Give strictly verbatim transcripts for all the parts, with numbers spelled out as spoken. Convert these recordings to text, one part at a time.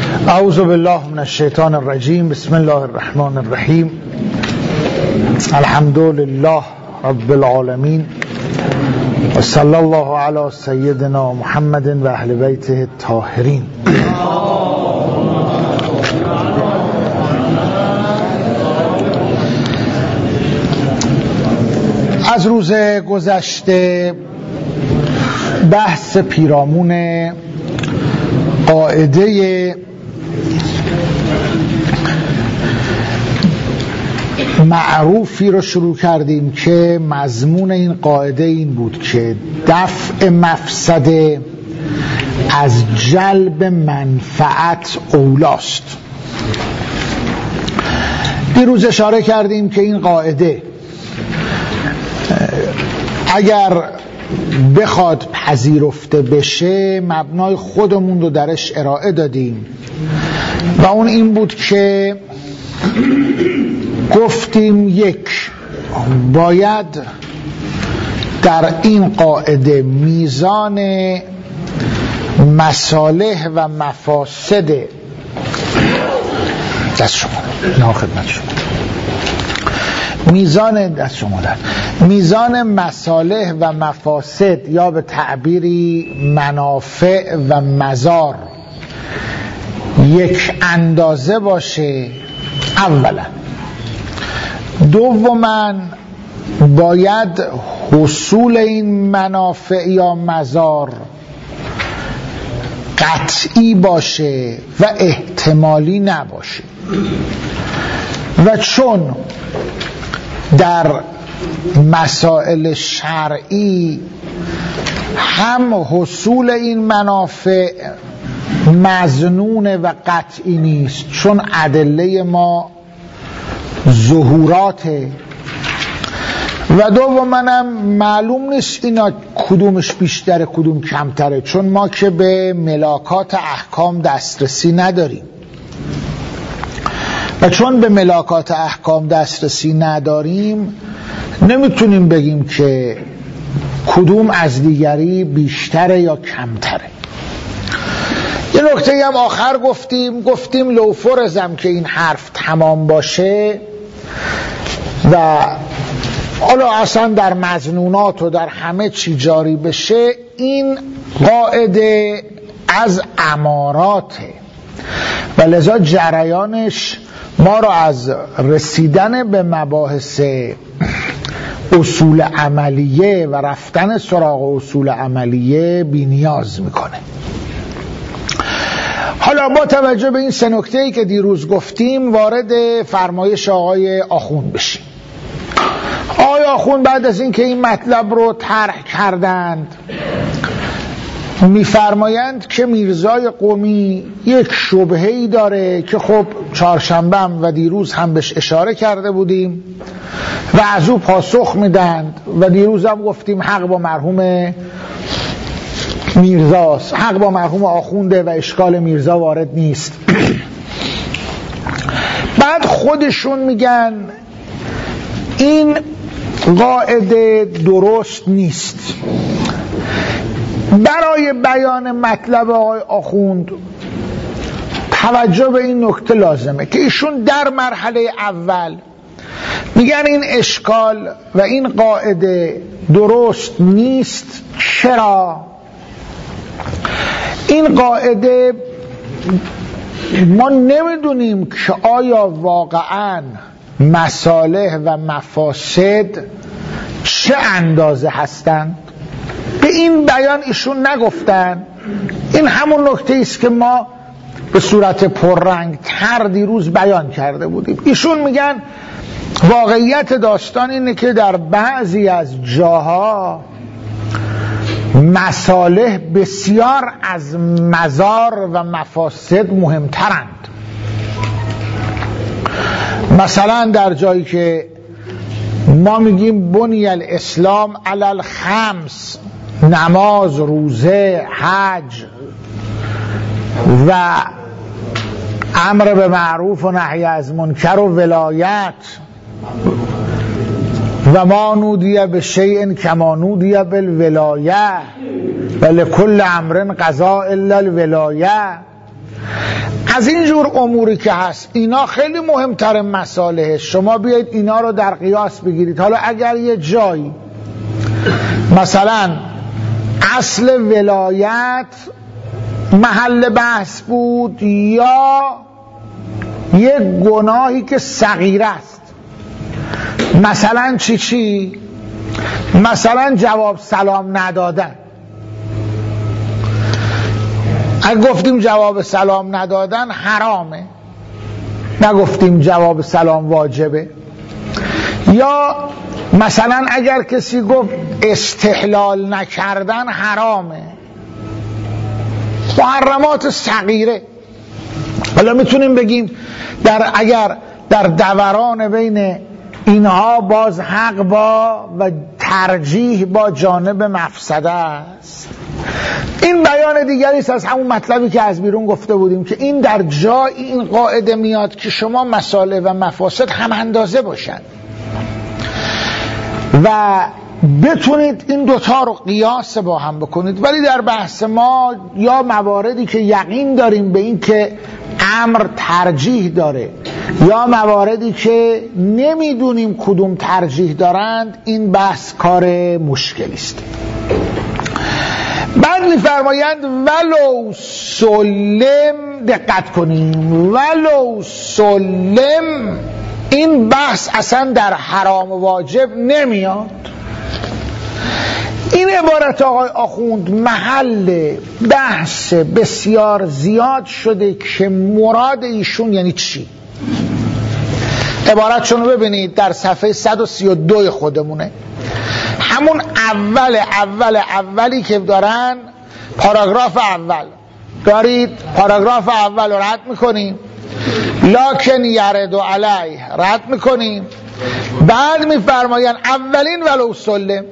اعوذ بالله من الشیطان الرجیم. بسم الله الرحمن الرحیم. الحمد لله رب العالمین و صلی الله علی سیدنا محمد و اهل بیته الطاهرین. از روز گذشته بحث پیرامون قاعده معروفی رو شروع کردیم که مضمون این قاعده این بود که دفع مفسده از جلب منفعت اولاست. دیروز اشاره کردیم که این قاعده اگر بخواد پذیرفته بشه مبنای خودمون رو درش ارائه دادیم و اون این بود که گفتیم یک، باید در این قاعده میزان مصالح و مفاسد دست شما نه خدمت شما میزان دست شما در میزان مصالح و مفاسد یا به تعبیری منافع و مضار یک اندازه باشه. اولا. دوما باید حصول این منافع یا مضار قطعی باشه و احتمالی نباشه و چون در مسائل شرعی هم حصول این منافع مظنون و قطعی نیست چون ادله ما ظهوراته و دوم منم معلوم نیست اینا کدومش بیشتره کدوم کمتره چون ما که به ملاکات احکام دسترسی نداریم و چون به ملاکات احکام دسترسی نداریم نمیتونیم بگیم که کدوم از دیگری بیشتره یا کمتره. یه نکته هم آخر گفتیم گفتیم لو فرضم که این حرف تمام باشه و حالا اصلا در مظنونات و در همه چی جاری بشه، این قاعده از اماراته و لذا جریانش ما رو از رسیدن به مباحث اصول عملیه و رفتن سراغ اصول عملیه بی نیاز میکنه. حالا با توجه به این سه نکته‌ای که دیروز گفتیم وارد فرمایش آقای آخوند بشیم. آقای آخوند بعد از این که این مطلب رو طرح کردند میفرمایند که میرزای قمی یک شبهه‌ای داره که خب چهارشنبه و دیروز هم بهش اشاره کرده بودیم و از او پاسخ میدند و دیروز هم گفتیم حق با مرحوم میرزاست، حق با مرحوم آخونده و اشکال میرزا وارد نیست. بعد خودشون میگن این قاعده درست نیست. برای بیان مطلب آقای آخوند توجه به این نکته لازمه که ایشون در مرحله اول میگن این اشکال و این قاعده درست نیست. چرا؟ این قاعده ما نمیدونیم که آیا واقعا مصالح و مفاسد چه اندازه هستند. به این بیان ایشون نگفتن. این همون نکته است که ما به صورت پررنگ تر دیروز بیان کرده بودیم. ایشون میگن واقعیت داستان اینه که در بعضی از جاها مصالح بسیار از مضار و مفاسد مهمترند. مثلا در جایی که ما میگیم بنی الاسلام علی الخمس، نماز، روزه، حج و امر به معروف و نهی از منکر و ولایت و ما نودیه به شیء کما نودیه بالولایه و لکل امر قضاء الا الولایه از این جور اموری که هست اینا خیلی مهمتر مصالحه. شما بیایید اینا رو در قیاس بگیرید. حالا اگر یه جایی مثلا اصل ولایت محل بحث بود یا یک گناهی که صغیره است، مثلا چی چی؟ مثلا جواب سلام ندادن. اگه گفتیم جواب سلام ندادن حرامه، نگفتیم جواب سلام واجبه. یا مثلا اگر کسی گفت استحلال نکردن حرامه، محرمات صغیره. حالا میتونیم بگیم در اگر در دوران بین اینها باز حق با و ترجیح با جانب مفسده است. این بیان دیگری است از همون مطلبی که از بیرون گفته بودیم که این در جای این قاعده میاد که شما مصالح و مفاسد هم اندازه باشن و بتونید این دوتا رو قیاس با هم بکنید. ولی در بحث ما یا مواردی که یقین داریم به این که امر ترجیح داره یا مواردی که نمیدونیم کدوم ترجیح دارند، این بحث کار مشکلی است. بعد میفرمایند ولو سلم، دقت کنیم، ولو سلم، این بحث اصلا در حرام و واجب نمیاد. این عبارت آقای آخوند محل بحث بسیار زیاد شده که مراد ایشون یعنی چی. عبارتشون رو ببینید در صفحه صد و سی و دو خودمونه، همون اول اول اولی که دارن، پاراگراف اول دارید، پاراگراف اول رو رد میکنیم، لکن یرد علیه رد میکنیم، بعد میفرماین اولین ولو سلم،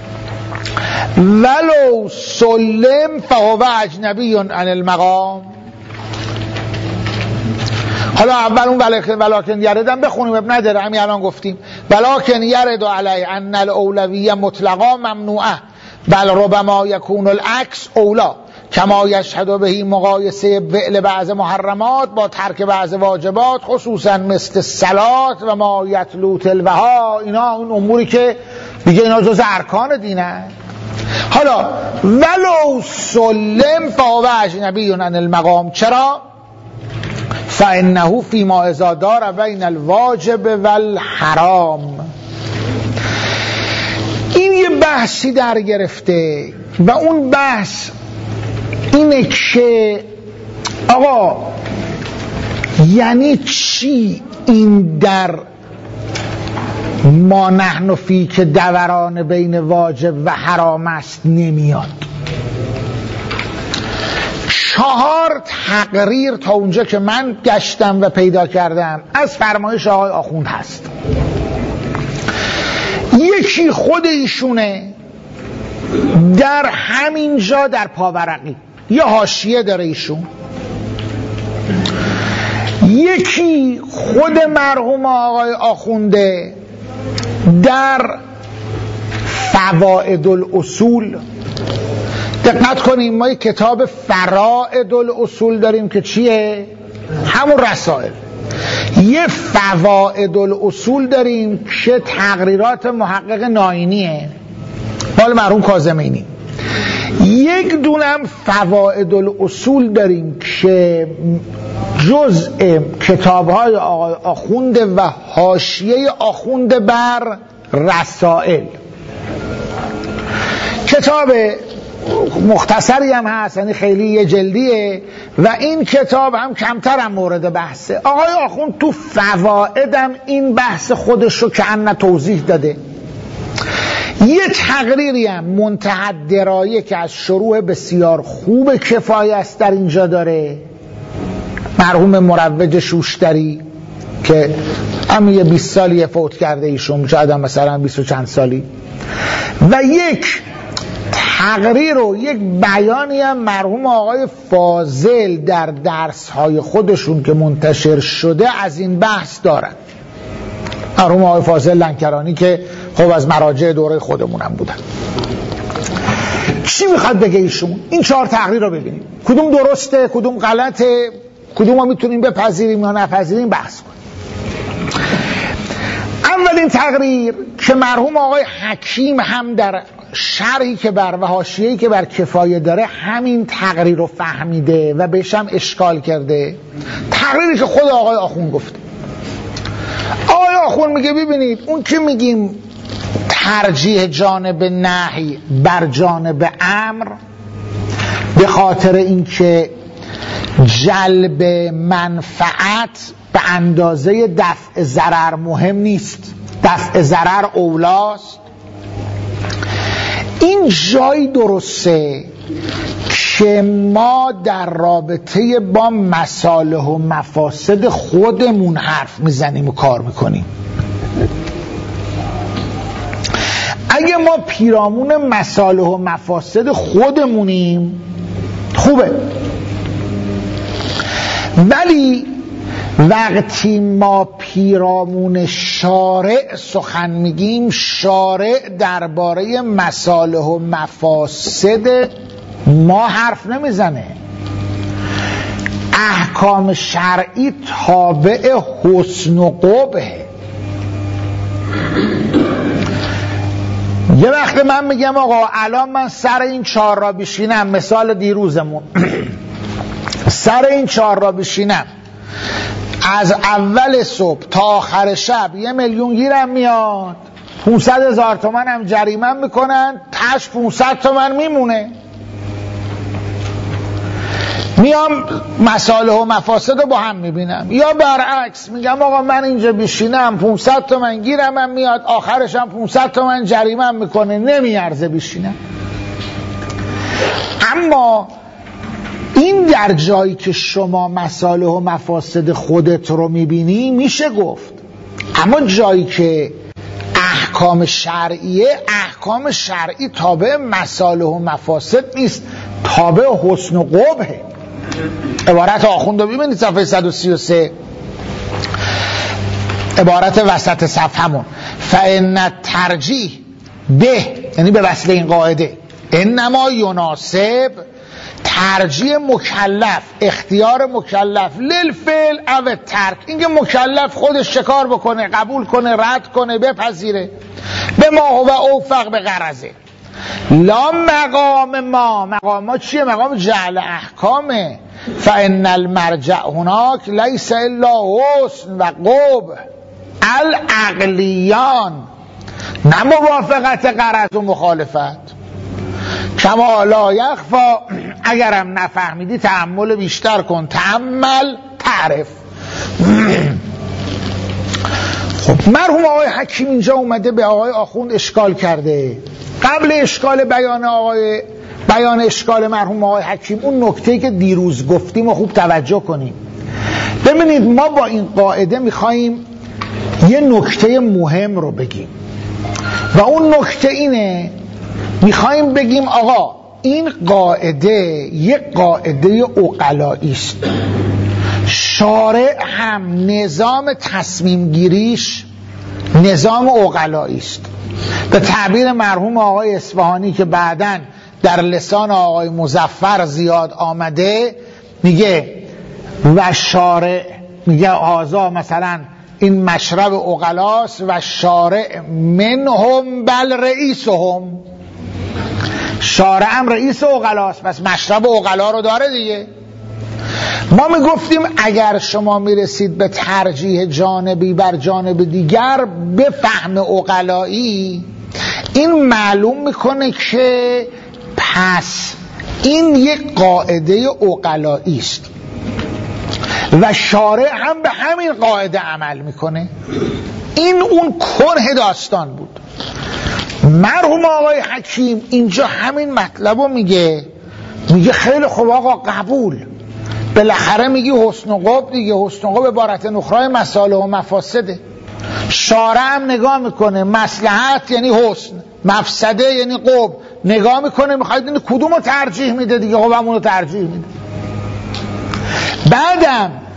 ولو سلم فهو اجنبی عن المقام. حالا اول اون ولکن یردم بخونیم، اب نداره، همین الان گفتیم ولکن یرد علی ان الاولویه مطلقا ممنوعه بل ربما یکون العکس اولا کما یشهد بهی مقایسه فعل بعض محرمات با ترک بعض واجبات خصوصا مثل صلات و ما یتلو تلوها. اینا اون اموری که دیگه اینا جز ارکان دینه. حالا ولو سلم فهو اجنبی عن المقام، چرا؟ فانه فیما اذا دار بین الواجب والحرام. این یه بحثی در گرفته و اون بحث اینه که آقا یعنی چی این در ما نحن فی که دوران بین واجب و حرام است نمیاد؟ چهار تقریر تا اونجا که من گشتم و پیدا کردم از فرمایش آقای آخوند هست. یکی خود ایشونه در همین جا در پاورقی، یه حاشیه داره ایشون. یکی خود مرحوم آقای آخونده در فوائد الاصول. دقت کنیم ما یک کتاب فرائد الاصول داریم که چیه؟ همون رسائل. یه فوائد الاصول داریم که تقریرات محقق ناینیه مال مرحوم کاظمینی. یک دونم فوائد الاصول داریم که جزء کتاب‌های آقای آخونده و حاشیه آخونده بر رسائل. کتاب مختصری هم هست، یعنی خیلی یه جلدیه و این کتاب هم کمتر هم مورد بحثه. آقای آخوند تو فوائدم این بحث خودش رو که ان توضیح داده. یه تقریری هم منتهی درایه که از شروع بسیار خوب کفایه است در اینجا داره مرحوم مروج شوشتری که هم یه بیست سالی فوت کرده ایشون، شاید هم مثلا بیست و چند سالی. و یک تقریر و یک بیانی هم مرحوم آقای فاضل در درس‌های خودشون که منتشر شده از این بحث دارن. مرحوم آقای فاضل لنکرانی که خب از مراجع دوره خودمونم بودن. چی میخواد بگه ایشون؟ این چهار تقریر رو ببینیم کدوم درسته کدوم غلطه، کدوم ما میتونیم بپذیریم یا نپذیریم بحث کنیم. اولین تقریر که مرحوم آقای حکیم هم در شرحی که بر و حاشیه‌ای که بر کفایه داره همین تقریر رو فهمیده و بهش هم اشکال کرده، تقریری که خود آقای آخوند گفته. آقای آخوند میگه ببینید اون که میگیم ترجیح جانب نهی بر جانب امر به خاطر اینکه جلب منفعت به اندازه دفع ضرر مهم نیست، دفع ضرر اولاست، این جایی درسته که ما در رابطه با مصالح و مفاسد خودمون حرف میزنیم و کار میکنیم. اگه ما پیرامون مصالح و مفاسد خودمونیم خوبه، ولی وقتی ما پیرامون شارع سخن میگیم، شارع درباره مصالح و مفاسد ما حرف نمیزنه. احکام شرعی تابع حسن و قبح. یه وقت من میگم آقا الان من سر این چهار را بشینم، مثال دیروزمون سر این چهار را بشینم، از اول صبح تا آخر شب یه میلیون گیرم میاد، پونصد هزار تومن هم جریمه میکنن، تاش پونصد تومن میمونه. میام مصالح و مفاسد رو با هم میبینم. یا برعکس میگم آقا من اینجا بشینم پونصد تومن گیرم هم میاد، آخرش هم پونصد تومن جریمه هم میکنه، نمیارزه بشینم. اما این در جایی که شما مصالح و مفاسد خودت رو میبینی میشه گفت، اما جایی که احکام شرعیه، احکام شرعی تابع مصالح و مفاسد نیست، تابع حسن و قبحه. عبارت آخوند رو ببینید صفحه صد و سی و سه، عبارت وسط صفحه همون، فإن ترجیح به، یعنی به وصل این قاعده، انما یناسب، ترجیح مکلف، اختیار مکلف، للفعل او ترک، اینکه مکلف خودش شکار بکنه، قبول کنه، رد کنه، بپذیره، به ما هو اوفق به غرضه، لا مقام ما. مقام ما چیه؟ مقام جعل احکامه. فان المرجع هناک لیس الا حسن و قبح العقلیان، نه موافقت غرض و مخالفت. کما لا یخفا، اگرم نفهمیدی تأمل بیشتر کن، تأمل تعرف. خب مرحوم آقای حکیم اینجا اومده به آقای آخوند اشکال کرده. قبل اشکال بیان آقای بیان اشکال مرحوم آقای حکیم، اون نکته‌ای که دیروز گفتیم و خوب توجه کنیم. ببینید ما با این قاعده میخواییم یه نکته مهم رو بگیم و اون نکته اینه، میخواییم بگیم آقا این قاعده یک قاعده عقلایی است. شارع هم نظام تصمیم گیریش نظام عقلایی است. به تعبیر مرحوم آقای اصفهانی که بعداً در لسان آقای مظفر زیاد آمده، میگه و شارع، میگه آزا مثلا این مشرب عقلاست و شارع منهم بل رئیسهم، شارع هم رئیس عقلاست، پس مشرب عقلا رو داره دیگه. ما میگفتیم اگر شما میرسید به ترجیح جانبی بر جانب دیگر به فهم عقلایی، این معلوم میکنه که پس این یک قاعده عقلایی است و شارع هم به همین قاعده عمل میکنه. این اون کنه داستان بود. مرحوم آقای حکیم اینجا همین مطلب رو میگه، میگه خیلی خوب آقا قبول، بالاخره میگی حسن و قبح دیگه، حسن و قبح عبارت نخرای مصالح و مفاسده. شارع هم نگاه میکنه، مصلحت یعنی حسن، مفسده یعنی قبح، نگاه میکنه میخواید این کدوم رو ترجیح میده دیگه، خب همون رو ترجیح میده. بعدم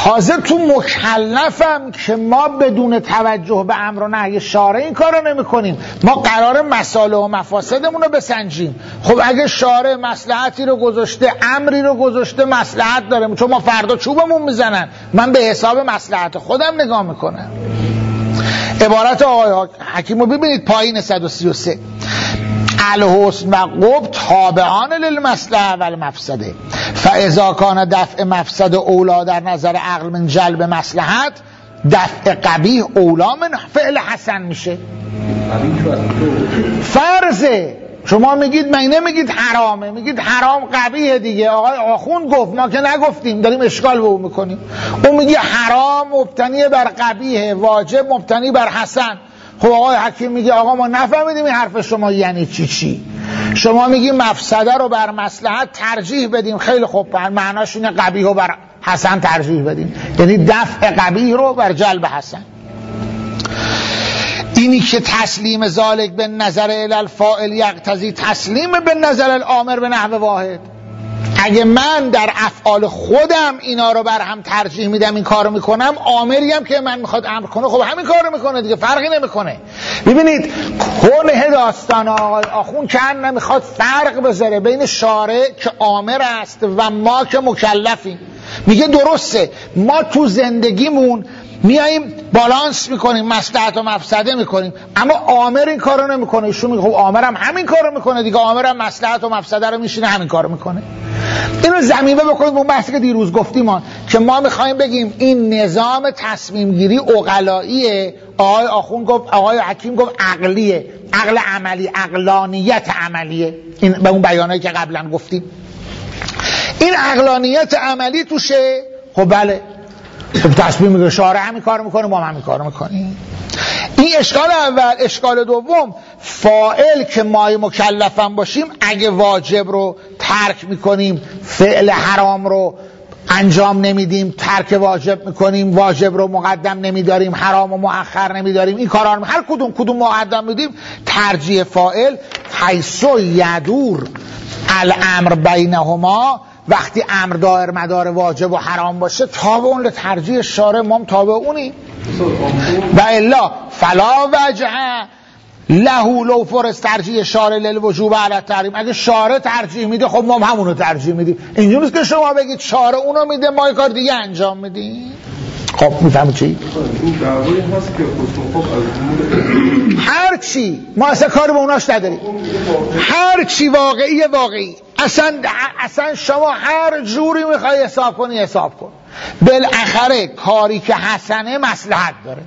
تازه تو مکلفم که ما بدون توجه به امر و نهی شارع این کار رو نمی کنیم. ما قرار مصالح و مفاسدمون رو بسنجیم. خب اگه شارع مصلحتی رو گذاشته، امری رو گذاشته، مصلحت داره، چون ما فردا چوبمون میزنن، من به حساب مصلحت خودم نگاه میکنم. عبارت آقای حکیم رو ببینید پایین صد و سی و سه: الحسن و قبح تابعان للمصلحه و المفسده فاذا کان دفع مفسد اولا در نظر عقل من جلب مصلحت، دفع قبیح اولا من فعل حسن میشه. فرضه شما میگید، من نمیگید حرامه، میگید حرام قبیحه دیگه. آقای آخوند گفت، ما که نگفتیم، داریم اشکال به اون میکنیم. اون میگه حرام مبتنی بر قبیحه، واجب مبتنی بر حسن. خب آقای حکیم میگه آقا ما نفهمیدیم این حرف شما یعنی چی چی. شما میگی مفسده رو بر مصلحت ترجیح بدیم، خیلی خوب، معناش اینه قبیح رو بر حسن ترجیح بدیم، یعنی دفع قبیح رو بر جلب حسن. اینی که تسلیم ذالک به نظر الفاعل یقتضی تسلیم به نظر الامر به نحو واحد. اگه من در افعال خودم اینا رو بر هم ترجیح میدم، این کارو میکنم، آمری هم که من میخواد امر کنه خب همین کارو میکنه دیگه، فرقی نمیکنه. ببینید کنه داستان آقای آخوند که نمیخواد فرق بذاره بین شارع که آمر است و ما که مکلفیم. میگه درسته ما تو زندگیمون میاییم بالانس میکنیم، مصلحت و مفسده میکنیم، اما آمر این کارو نمیکنه. ایشون میگه خب آمرم همین کارو میکنه دیگه، آمرم مصلحت و مفسده رو میشینه همین کارو میکنه. اینو زمینه بکنید اون بحثی که دیروز گفتیم ما، که ما میخوایم بگیم این نظام تصمیم گیری عقلاییه. آقای آخوند گفت، آقای حکیم گفت عقلیه، عقل عملی، عقلانیت عملیه. این به اون بیانایی که قبلا گفتیم این عقلانیت عملی توشه. خب بله، خب تصمیم میگیره، شارع همین کارو میکنه، ما هم همین کارو میکنیم. این اشکال اول. اشکال دوم، فاعل که ما مکلفم باشیم اگه واجب رو ترک میکنیم، فعل حرام رو انجام نمیدیم، ترک واجب میکنیم، واجب رو مقدم نمیداریم، حرام رو مؤخر نمیداریم، این کارا رو هر کدوم کدوم مقدم میدیم، ترجیح فاعل حیث یدور الامر بینهما، وقتی امر دایر مدار واجب و حرام باشه تابع اون لترجیح شارع، ما هم تابع اونی. و الا فلا وجه له لو فرض ترجیح شارع للوجوب علی التحریم. اگه شارع ترجیح میده خب ما هم همونو ترجیح میدیم. اینجوری نیست که شما بگید شارع اونو میده ما یه کار دیگه انجام میدیم. خب میفهمید چی؟ این دعوایی هست که خب از هر چی ما اصلا کاری به اوناش نداریم، هر چی واقعی واقعی، اصلا اصلا شما هر جوری میخوای حساب کنی حساب کن، بالاخره کاری که حسنه مصلحت داره.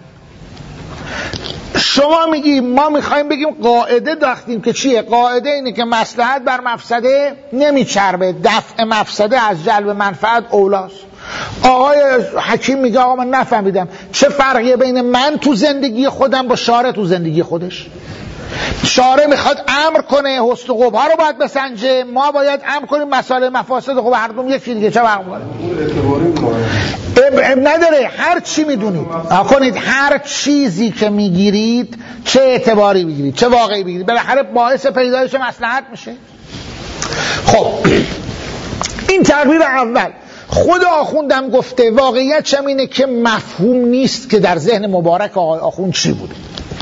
شما میگی ما میخوایم بگیم قاعده داختیم که چیه؟ قاعده اینه که مصلحت بر مفسده نمیچربه، دفع مفسده از جلب منفعت اولاست. آقای حکیم میگه آقا من نفهمیدم چه فرقیه بین من تو زندگی خودم با شارع تو زندگی خودش. شارع میخواد امر کنه، حسن و قبح رو باید بسنجه، ما باید امر کنیم مسائل مفاسد. خب هر دوم یکی دیگه چه فرق میکنه؟ اب نداره. هر چی میدونید کنید، هر چیزی که میگیرید چه اعتباری بگیرید چه واقعی بگیرید بالاخره باعث پیدایش مصلحت میشه. خب این تقریر اول. خود آخوندم گفته واقعیت چم اینه که مفهوم نیست که در ذهن مبارک آقای آخوند چی بوده.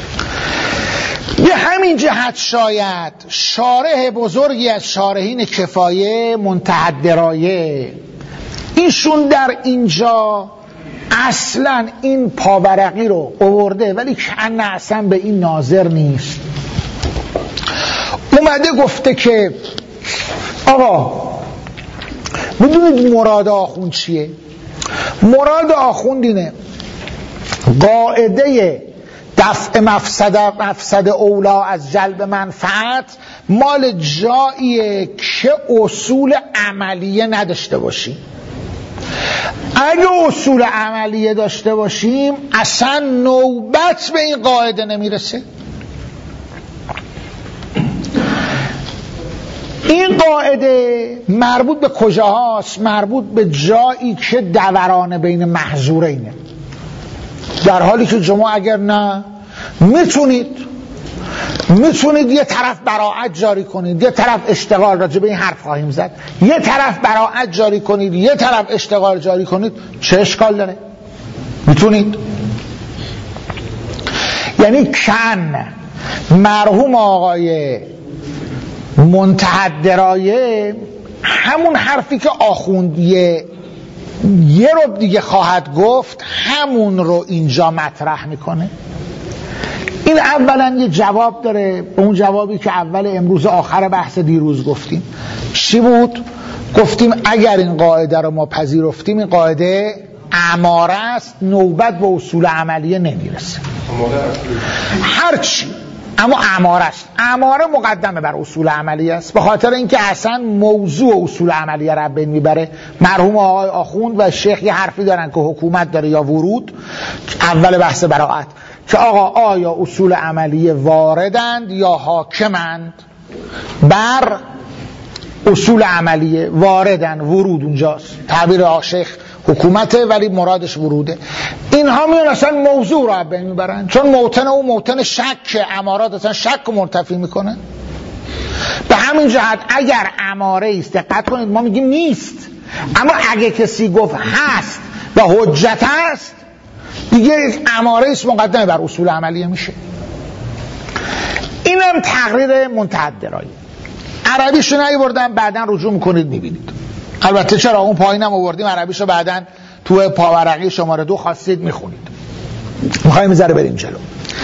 به همین جهت شاید شارح بزرگی از شارحین کفایه منتهی درایه ایشون در اینجا اصلا این پاورقی رو آورده ولی کنه اصلا به این ناظر نیست. اومده گفته که آقا میدونید مراد آخوند چیه؟ مراد آخوند اینه قاعده دفع مفسده مفسد اولا از جلب منفعت مال جاییه که اصول عملیه نداشته باشیم. اگه اصول عملیه داشته باشیم اصلا نوبت به این قاعده نمیرسه. این قاعده مربوط به کجاهاست؟ مربوط به جایی که دوران بین محظورینه، در حالی که شما اگر نه میتونید میتونید یه طرف براءت جاری کنید، یه طرف اشتغال، راجع به این حرف خواهیم زد، یه طرف براءت جاری کنید، یه طرف اشتغال جاری کنید، چه اشکال داره؟ میتونید. یعنی کن مرحوم آقای منتهی درایه همون حرفی که آخوند یه یه رو دیگه خواهد گفت همون رو اینجا مطرح میکنه. این اولا یه جواب داره به اون جوابی که اول امروز آخر بحث دیروز گفتیم. چی بود؟ گفتیم اگر این قاعده رو ما پذیرفتیم این قاعده اماره است، نوبت به اصول عملیه نمیرسه. هرچی اما اماره است. اماره مقدمه بر اصول عملیه است، به خاطر اینکه اصلا موضوع اصول عملیه رو بین میبره. مرحوم آقای آخوند و شیخ یه حرفی دارن که حکومت داره یا ورود، اول بحث براءت، که آقا آیا اصول عملیه واردند یا حاکمند بر اصول عملیه؟ واردن، ورود اونجاست. تعبیر شیخ حکومته ولی مرادش وروده. اینها میان اصلا موضوع رو بین میبرن، چون موتن او موتن شک، امارات اصلا شک رو منتفی میکنن. به همین جهت اگر اماره است، دقت کنید ما میگیم نیست، اما اگه کسی گفت هست و حجت است دیگه اماره است، مقدمه بر اصول عملیه میشه. اینم تقریر منتهی درایه. عربیشو نیاوردم، بعدن رجوع میکنید میبینید. البته چرا اون پایینم آوردیم عربیشو، بعدن تو پاورقی شماره دو خواستید میخونید. میخوایم میذاره بریم جلو.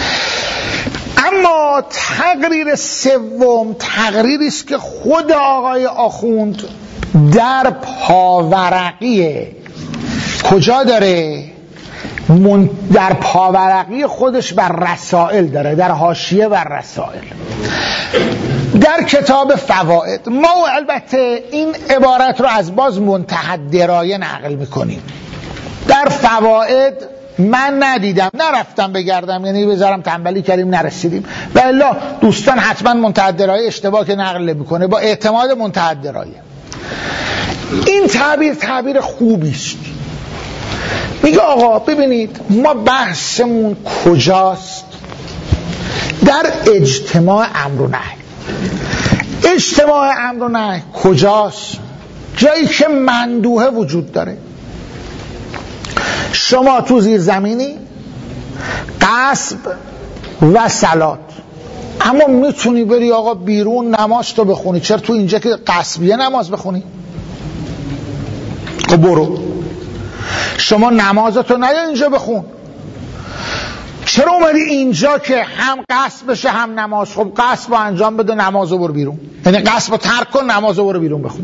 اما تقریر سوم تقریری است که خود آقای آخوند در پاورقی کجا داره؟ در پاورقی خودش بر رسائل داره، در حاشیه بر رسائل، در کتاب فوائد. ما البته این عبارت رو از باز منتهی درایه نقل میکنیم. در فوائد من ندیدم، نرفتم بگردم، یعنی بذارم تنبلی کردیم نرسیدیم، و الا دوستان حتما منتهی درایه اشتباه که نقل میکنه با اعتماد منتهی درایه. این تعبیر تعبیر خوبی است. میگه آقا ببینید ما بحثمون کجاست؟ در اجتماع امر و نهی. اجتماع امر و نهی کجاست؟ جایی که مندوحه وجود داره. شما تو زیر زمینی غصب و صلات، اما میتونی بری آقا بیرون نماز تو بخونی. چرا تو اینجا که غصبیه نماز بخونی؟ خب برو شما نمازتو نیا اینجا بخون. چرا اومدی اینجا که هم غصب بشه هم نماز؟ خب غصب رو انجام بده، نمازو برو بیرون. یعنی غصب رو ترک کن، نمازو برو بیرون بخون.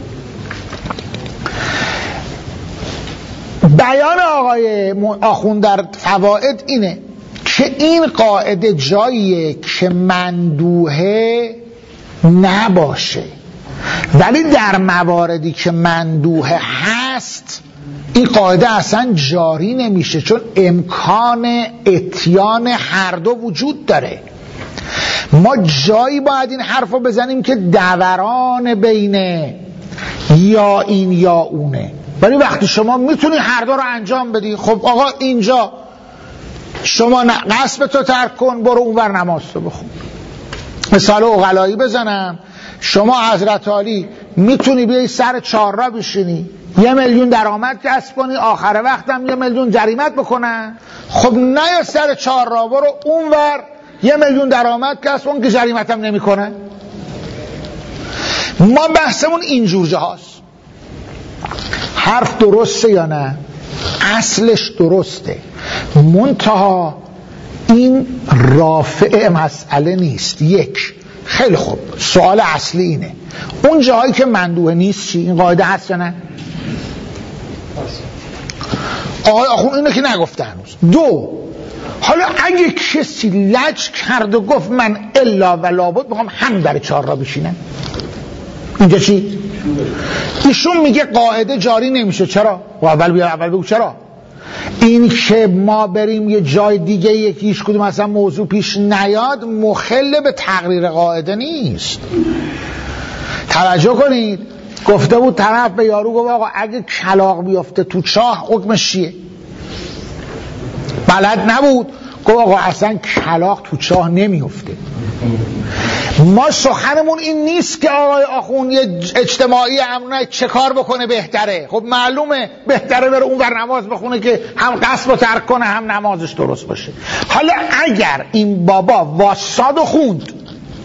بیان آقای آخوند در فوائد اینه که این قاعده جاییه که مندوحه نباشه، ولی در مواردی که مندوحه هست این قاعده اصلا جاری نمیشه، چون امکان اتیان هر دو وجود داره. ما جایی باید این حرف رو بزنیم که دوران بینه یا این یا اونه، ولی وقتی شما میتونی هر دو رو انجام بدی، خب آقا اینجا شما غصب تو ترک کن، برو اونور نماز تو بخون. مثال عقلایی بزنم، شما حضرت علی میتونی بیای سر چهارراه بشینی، یه میلیون درآمد کسب کنی، آخر وقتم یه میلیون جریمت بکنن. خب نه یا سر چهارراه، برو اونور یه میلیون درآمد کسب کن که جریمتم نمیکنه. ما بحثمون اینجور جاهاست. حرف درسته یا نه؟ اصلش درسته، منتها این رافع مسئله نیست. یک، خیلی خوب، سوال اصلی اینه اون جایی که مندوحه نیست چی؟ این قاعده هست یا نه؟ آقای آخوند اینو که نگفته هنوز. دو، حالا اگه کسی لج کرد و گفت من الا و لابد میخوام هم در چهار را بشینم، اینجا چی؟ ایشون میگه قاعده جاری نمیشه. چرا؟ و اول بیا اول بگو چرا. این که ما بریم یه جای دیگه یکیش کدوم اصلا موضوع پیش نیاد مخل به تقریر قاعده نیست. توجه کنید، گفته بود طرف به یارو گفت آقا اگه کلاغ بیفته تو چاه حکمش چیه؟ بلد نبود، گفت آقا اصلا کلاغ تو چاه نمیفته. ما سخنمون این نیست که آقای آخوند یه اجتماعی امنه چه کار بکنه بهتره. خب معلومه بهتره بره اون ور نماز بخونه که هم قصد رو ترک کنه هم نمازش درست باشه. حالا اگر این بابا واساد و خوند،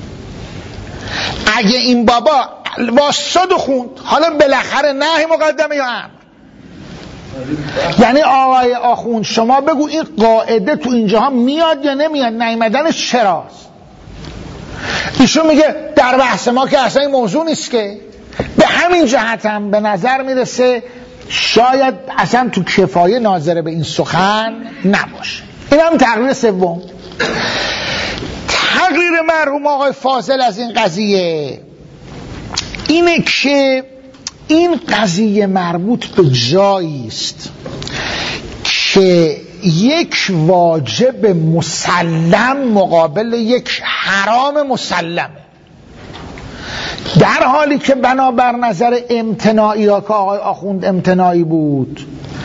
اگه این بابا واساد و خوند، حالا بالاخره نهی مقدمه یا امر. یعنی آقای آخوند شما بگو این قاعده تو اینجاها میاد یا نمیاد، نیامدنش چراست؟ ایشون میگه در بحث ما که اصلا این موضوع نیست. که به همین جهت هم به نظر میرسه شاید اصلا تو کفایه ناظره به این سخن نباشه. این هم تقریر سوم. تقریر مرحوم آقای فاضل از این قضیه اینه که این قضیه مربوط به جایی است که یک واجب مسلم مقابل یک حرام مسلمه، در حالی که بنابر نظر امتناعی ها که آقای آخوند امتناعی بود،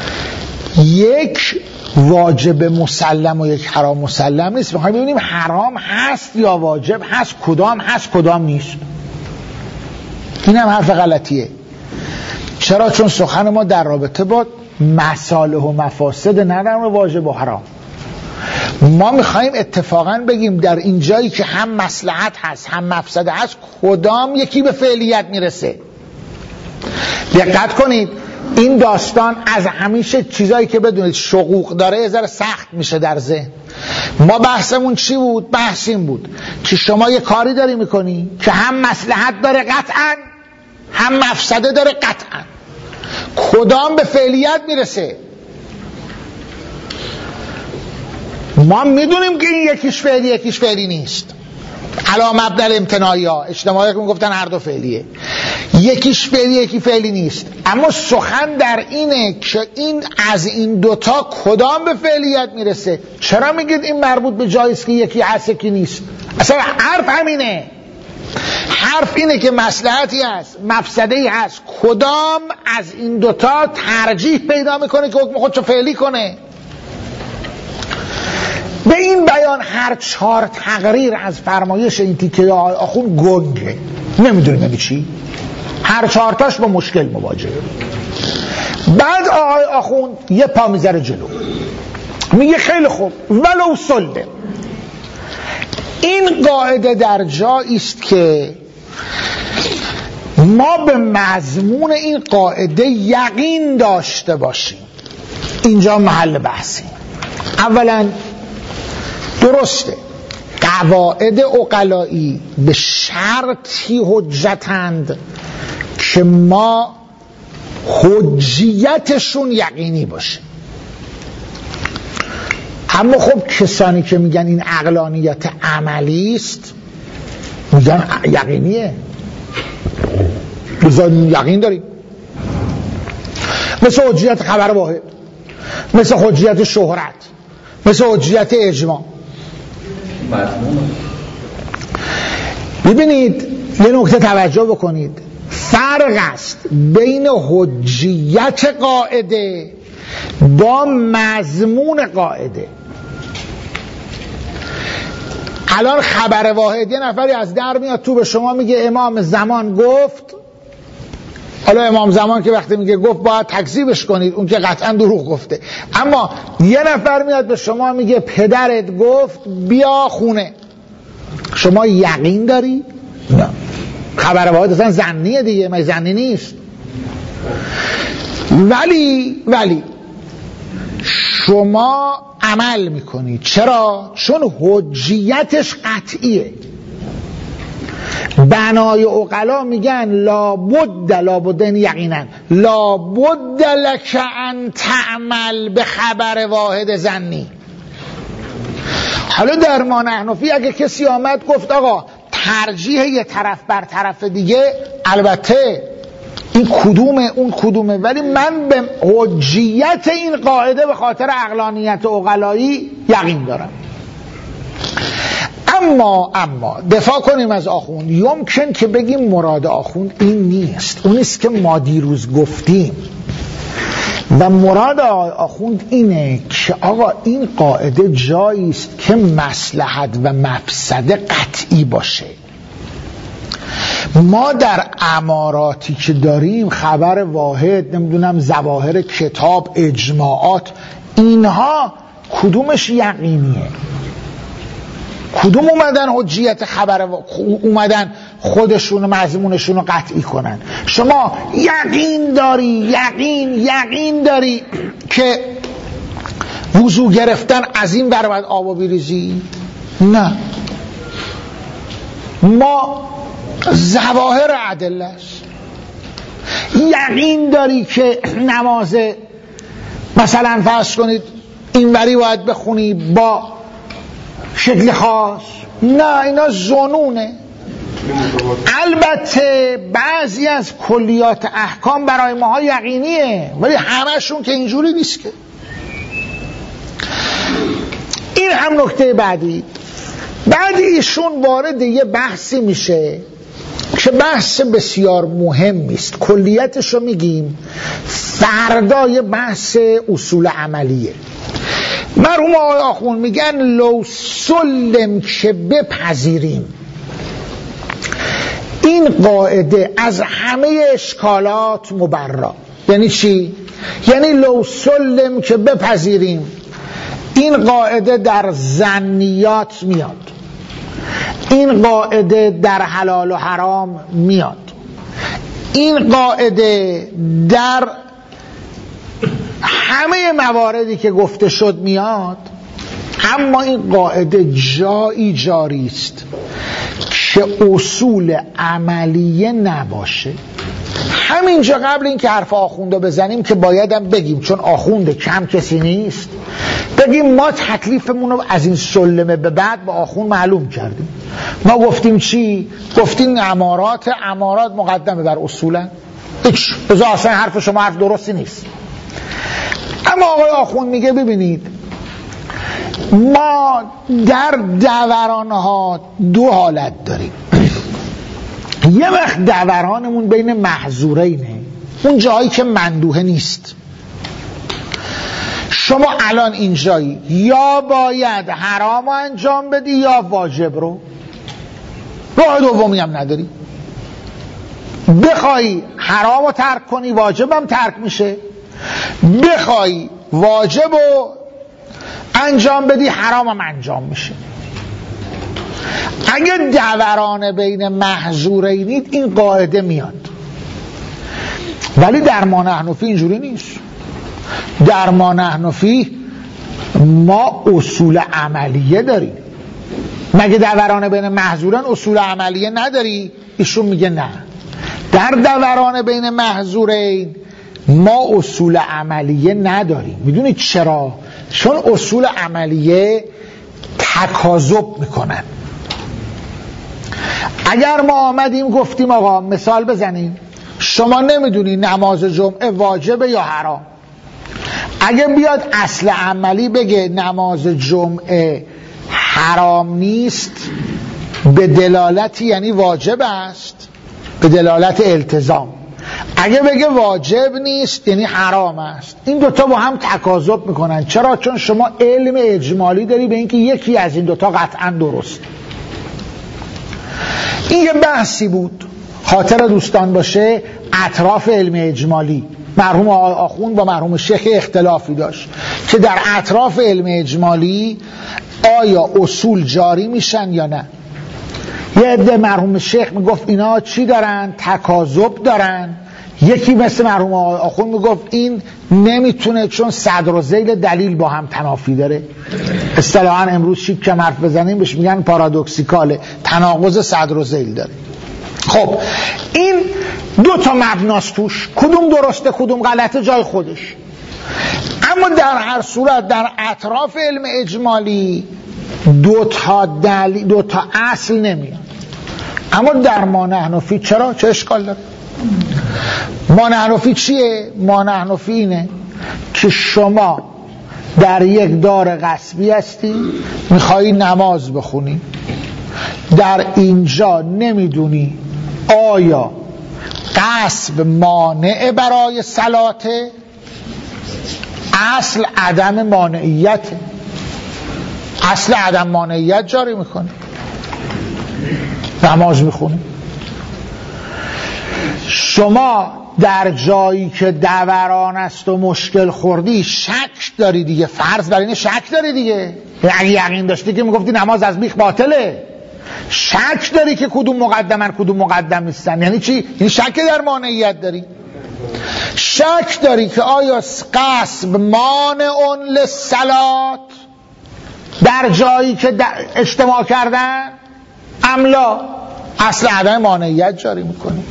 یک واجب مسلم و یک حرام مسلم نیست. میخوایم ببینیم حرام هست یا واجب هست، کدام هست کدام نیست. این هم حرف غلطیه. چرا؟ چون سخن ما در رابطه با مصالح و مفاسد، نه در واجب و حرام. ما میخوایم اتفاقا بگیم در این جایی که هم مصلحت هست هم مفسده هست کدام یکی به فعلیت میرسه. دقت کنید این داستان از همیشه چیزایی که بدونید شقوق داره یه ذره سخت میشه در ذهن. ما بحثمون چی بود؟ بحث این بود که شما یه کاری داری میکنی که هم مصلحت داره قطعا هم مفسده داره قطعا، کدام به فعلیت میرسه؟ ما میدونیم که این یکیش فعلی یکیش فعلی نیست. علا مبدل امتناعی ها اجتماعی که گفتن هر دو فعلیه، یکیش فعلی یکی فعلی نیست. اما سخن در اینه که این از این دوتا کدام به فعلیت میرسه. چرا میگید این مربوط به جاییست که یکی هست یکی نیست؟ اصلا حرف همینه. حرف اینه که مصلحتی هست مفسده‌ای هست، کدام از این دوتا ترجیح پیدا میکنه که حکم خودشو فعلی کنه. به این بیان هر چهار تقریر از فرمایش این تیکه آقای آخوند گنگه، نمیدونیم یعنی چی. هر چهارتاش با مشکل مواجهه. بعد آقای آخوند یه پا میذاره جلو، میگه خیلی خوب ولو سلده. این قاعده در جایی است که ما به مضمون این قاعده یقین داشته باشیم. اینجا محل بحثی. اولا درسته قواعد عقلایی به شرطی حجتند که ما حجیتشون یقینی باشه. اما خب کسانی که میگن این عقلانیت عملی است میگن یقینیه، بذاریم یقین داریم. مثل حجیت خبر واحد، مثل حجیت شهرت، مثل حجیت اجماع. ببینید یه نکته توجه بکنید، فرق است بین حجیت قاعده با مضمون قاعده. الان خبر واحد یه نفری از در میاد تو به شما میگه امام زمان گفت. حالا امام زمان که وقتی میگه گفت باید تکذیبش کنید، اون که قطعا دروغ گفته. اما یه نفر میاد به شما میگه پدرت گفت بیا خونه، شما یقین داری؟ نه. خبر واحد اصلا ظنیه دیگه، ما ظنی نیست. ولی ولی شما عمل میکنید. چرا؟ چون حجیتش قطعیه. بنای عقلا میگن لابد لابد یقینا لابد لک ان تعمل به خبر واحد ظنی. حالا در ما نحنفی اگه کسی آمد گفت آقا ترجیح یه طرف بر طرف دیگه، البته این کدومه اون کدومه، ولی من به حجیت این قاعده به خاطر عقلانیت عقلایی یقین دارم. اما اما دفاع کنیم از آخوند، یمکن که بگیم مراد آخوند این نیست، اون نیست که ما دیروز گفتیم. و مراد آخوند اینه که آقا این قاعده جایی است که مصلحت و مفسده قطعی باشه. ما در اماراتی که داریم، خبر واحد، نمیدونم ظواهر کتاب، اجماعات، اینها کدومش یقینیه؟ کدوم اومدن حجیت خبر و... اومدن خودشون مضمونشون رو قطعی کنن؟ شما یقین داری یقین یقین داری که وضو گرفتن از این ور باید آب بریزی؟ نه، ما ظواهر ادله است. یقین داری که نماز مثلا فرض کنید اینوری باید بخونی با شکل خاص؟ نه، اینا ظنونه. البته بعضی از کلیات احکام برای ماها یقینیه، ولی همشون که اینجوری نیست که. این هم نکته بعدی. بعدی ایشون وارد یه بحثی میشه که بحث بسیار مهمی است، کلیتشو میگیم، فردا یه بحث اصول عملیه. مرحوم آقای آخوند میگن لو سلم که بپذیریم این قاعده از همه اشکالات مبرا. یعنی چی؟ یعنی لو سلم که بپذیریم این قاعده در ظنیات میاد، این قاعده در حلال و حرام میاد، این قاعده در همه مواردی که گفته شد میاد، اما این قاعده جایی جاری است که اصول عملیه نباشه. همینجا قبل این که حرف آخونده بزنیم که بایدم بگیم، چون آخونده کم کسی نیست، بگیم ما تکلیفمون رو از این سلمه به بعد با آخوند معلوم کردیم. ما گفتیم چی؟ گفتیم امارات امارات مقدمه بر اصولا. هیچ بذار اصلا حرف شما حرف درستی نیست. اما آقای آخوند میگه ببینید ما در دورانها دو حالت داریم. یه وقت دورانمون بین محظورینه، اون جایی که مندوحه نیست. شما الان اینجایی یا باید حرام رو انجام بدی یا واجب رو، راه دومی هم نداری. بخوای حرام رو ترک کنی واجب هم ترک میشه، بخوای واجب رو انجام بدی حرام هم انجام میشه. اگر دوران بین محظورینید این قاعده میاد، ولی در ما نحن فی اینجوری نیست. در ما نحن فی ما اصول عملیه داریم. مگه دوران بین محظورین اصول عملیه نداری؟ ایشون میگه نه، در دوران بین محظورین ما اصول عملیه نداریم. میدونید چرا؟ چون اصول عملیه تکاذب میکنن. اگر ما آمدیم گفتیم آقا مثال بزنیم، شما نمیدونی نماز جمعه واجبه یا حرام، اگه بیاد اصل عملی بگه نماز جمعه حرام نیست، به دلالتی یعنی واجب است، به دلالت التزام. اگه بگه واجب نیست یعنی حرام است. این دوتا با هم تکاذب میکنن. چرا؟ چون شما علم اجمالی داری به اینکه یکی از این دوتا قطعا درست. این یه بحثی بود، خاطر دوستان باشه، اطراف علم اجمالی. مرحوم آخوند با مرحوم شیخ اختلافی داشت که در اطراف علم اجمالی آیا اصول جاری میشن یا نه. یه عده مرحوم شیخ میگفت اینا چی دارن؟ تکاذب دارن. یکی مثل مرحوم آخوند میگفت این نمیتونه، چون صدر و ذیل دلیل با هم تنافی داره. اصطلاحاً امروز شیک که حرف بزنیم بهش میگن پارادوکسیکاله، تناقض صدر و ذیل داره. خب این دو تا مبناست توش، کدوم درسته کدوم غلطه جای خودش. اما در هر صورت در اطراف علم اجمالی دو تا دلیل، دو تا اصل نمیاد. اما در ما نحن فی چرا؟ چه اشکال داره؟ ما نحن فی چیه؟ ما نحن فی اینه که شما در یک دار غصبی هستی، میخوایی نماز بخونی، در اینجا نمیدونی آیا غصب مانع برای صلاته اصل عدم مانعیت، اصل عدم مانعیت جاری میکنه. نماز میخونی، شما در جایی که دوران است و مشکل خوردی شک داری دیگه، فرض بر اینه شک داری دیگه. اگه یقین داشتی که میگفتی نماز از بیخ باطله. شک داری که کدوم مقدمن کدوم مقدم نیستن. یعنی چی؟ یعنی شک در مانعیت داری. شک داری که آیا قصب مانع للصلات در جایی که اجتماع کردن املا، اصل عدم مانعیت جاری میکنی.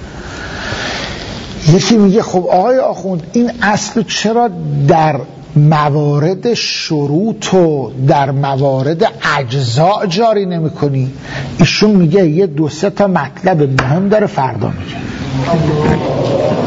یکی میگه خب آقای آخوند این اصل چرا در موارد شروط و در موارد اجزاء جاری نمی کنی؟ ایشون میگه یه دو سه تا مطلب مهم داره، فردا میگه.